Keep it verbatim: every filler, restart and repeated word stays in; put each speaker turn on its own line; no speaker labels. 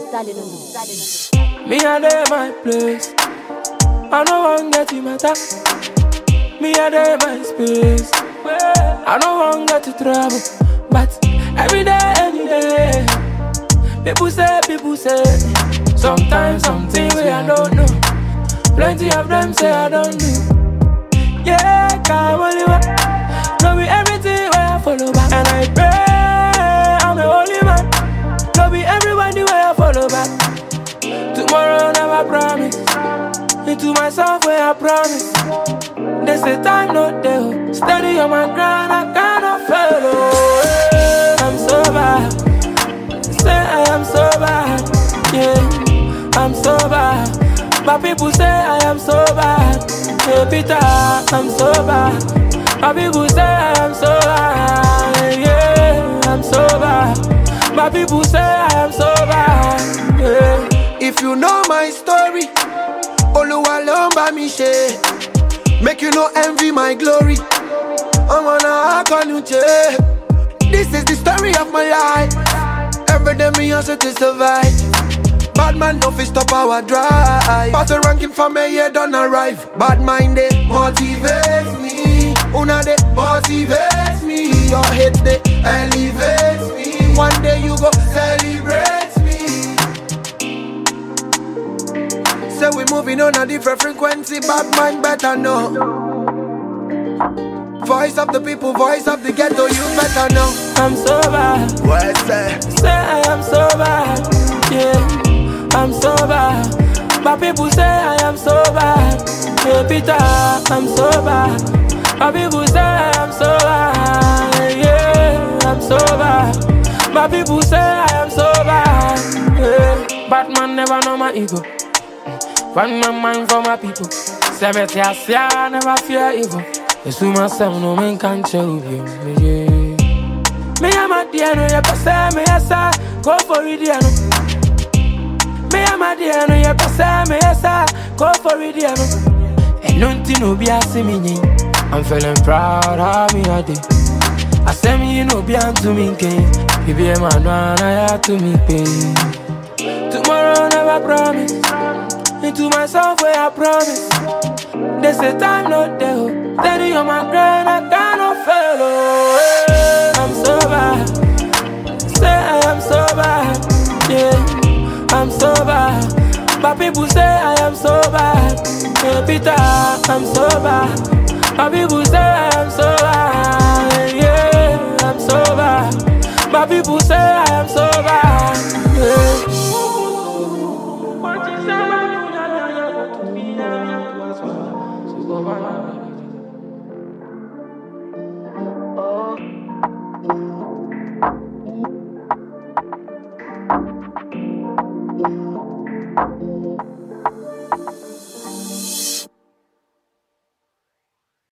Me a day my place. I no want get you matter. Me a day my space. I no want get you trouble. But every day, any day, people say, people say. Sometimes something where I don't know. Plenty of them say I don't do. Yeah, can't only work. No be everything where I follow back. And I pray I'm the only man. No be everybody where I follow back. Tomorrow never promise. Into myself where I promise. They say time not there. Steady on my grind, I cannot fail. Oh, I'm so bad. They say I am so bad. Yeah, I'm so bad. But people say I am so bad. Hey Peter, I'm so bad. But people say I am so bad. Yeah, I'm so bad. But people say I am so bad. Yeah.
If you know my story, Oluwa lomba mi she. Make you no envy my glory. I'm on a akanuche. This is the story of my life. Every day me hustle to survive. Bad man no fi stop our drive. But the ranking for me yeah don't arrive. Bad mind they motivate me. Una they motivate me. Your hate they elevate me. One day you go celebrate me. Say we moving on a different frequency. Bad mind better know. Voice of the people, voice of the ghetto, you better know.
I'm so bad.
What say?
Say I am so bad. Yeah, I'm so bad. But people say I am so bad. Hey Peter, I'm so bad. But people say I am so bad. Yeah, I'm so bad. But people say I am so bad. Yeah. Batman never know my ego. Find my mind for my people. Seventy I say I never fear evil. It's to myself, no man can show you. Yeah. Me am a dear, no, you pass me, yes, I go for it, dear. Me am a dear, no, you pass me, yes, I go for it, dear. And nothing no be a me. I'm feeling proud of me a day. I say me, you know, be on to me, king. You be a man, I have to me pay. Tomorrow never promise. Into myself where I promise. They say time not there. Steady on my grind, I cannot fail. Oh, I'm so bad. Say I am so bad. Yeah, I'm so bad. But people say I am so bad. Hey Peter, I'm so bad. But people say I am so bad. Yeah, I'm so bad. But people say I am so